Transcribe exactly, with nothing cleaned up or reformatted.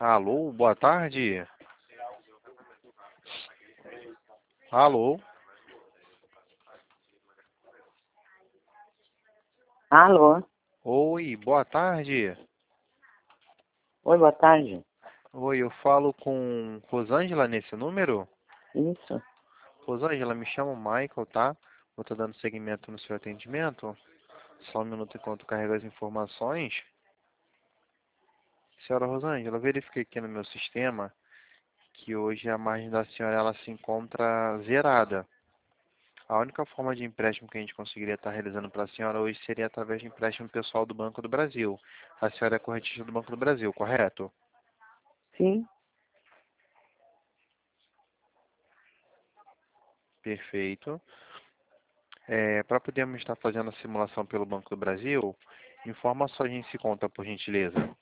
Alô, boa tarde. Alô, Alô? oi, boa tarde. Oi, boa tarde. Oi, eu falo com Rosângela nesse número? Isso. Rosângela, me chamo Michael, tá? Eu tô dando seguimento no seu atendimento. Só um minuto enquanto eu carrego as informações. Senhora Rosângela, eu verifiquei aqui no meu sistema que hoje a margem da senhora ela se encontra zerada. A única forma de empréstimo que a gente conseguiria estar realizando para a senhora hoje seria através de empréstimo pessoal do Banco do Brasil. A senhora é correntista do Banco do Brasil, correto? Sim. Perfeito. É, para podermos estar fazendo a simulação pelo Banco do Brasil, informa só a gente se conta, por gentileza.